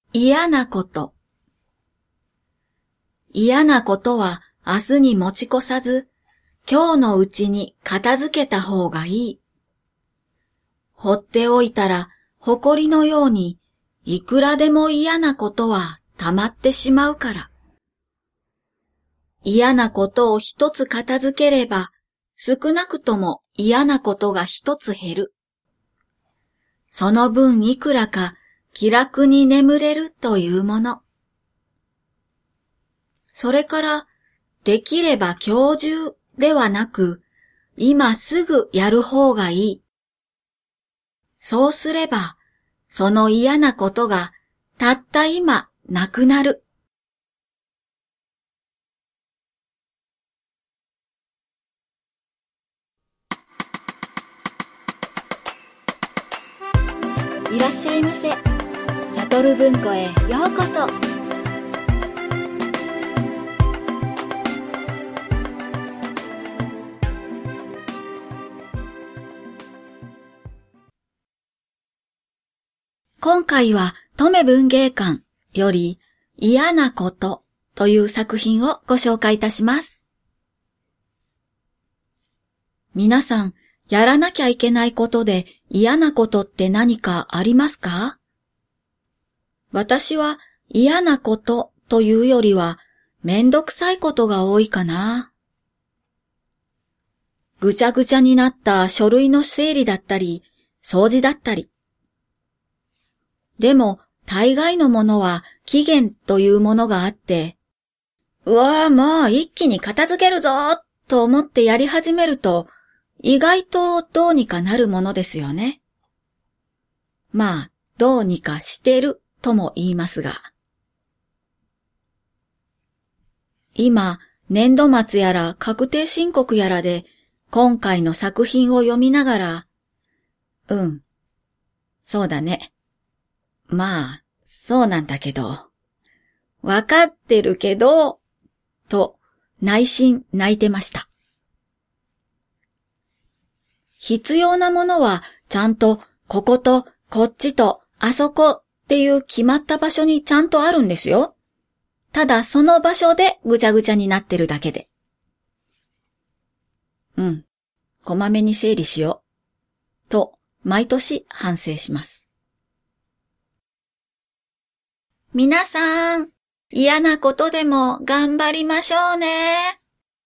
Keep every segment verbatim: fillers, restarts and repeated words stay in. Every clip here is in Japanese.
嫌なこと。嫌なことは明日に持ち越さず、今日のうちに片付けた方がいい。放っておいたら、埃のように、いくらでも嫌なことは溜まってしまうから。嫌なことを一つ片付ければ、少なくとも嫌なことが一つ減る。その分いくらか気楽に眠れるというもの。それから、できれば今日中ではなく、今すぐやる方がいい。そうすれば、その嫌なことがたった今なくなる。いらっしゃいませ。サトル文庫へようこそ。今回は登米文芸館より嫌なことという作品をご紹介いたします。皆さん、やらなきゃいけないことで嫌なことって何かありますか？私は嫌なことというよりはめんどくさいことが多いかな。ぐちゃぐちゃになった書類の整理だったり、掃除だったり。でも大概のものは期限というものがあって、うわぁもう一気に片付けるぞーと思ってやり始めると、意外とどうにかなるものですよね。まあ、どうにかしてるとも言いますが。今、年度末やら確定申告やらで、今回の作品を読みながら、うん、そうだね。まあ、そうなんだけど、わかってるけど、と内心泣いてました。必要なものはちゃんとこことこっちとあそこっていう決まった場所にちゃんとあるんですよ。ただその場所でぐちゃぐちゃになってるだけで。うん、こまめに整理しよう。と毎年反省します。皆さん、嫌なことでも頑張りましょうね。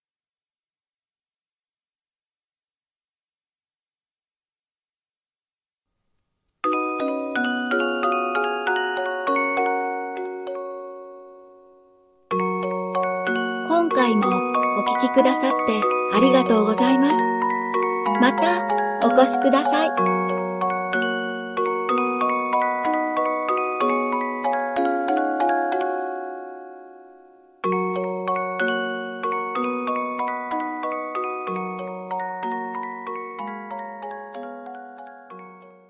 今回もお聞きくださってありがとうございます。またお越しください。